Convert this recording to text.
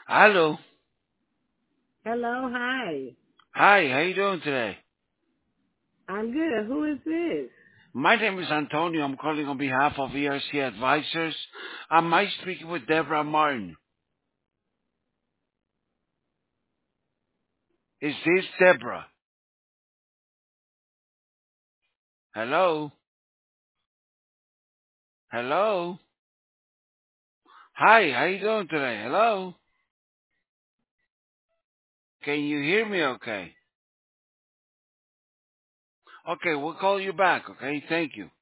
Hello. Hello, hi. Hi, how you doing today? I'm good. Who is this? My name is Antonio. I'm calling on behalf of ERC Advisors. Am I speaking with Deborah Martin? Is this Deborah? Hello? Hello? Hi, how you doing today? Hello? Can you hear me okay? Okay, we'll call you back, okay? Thank you.